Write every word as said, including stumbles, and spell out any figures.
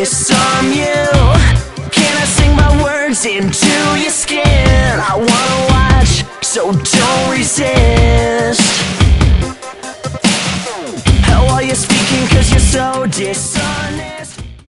disarm you? Can I sing my words into your skin? I wanna watch, so don't resist. How are you speaking, cause you're so dishonest?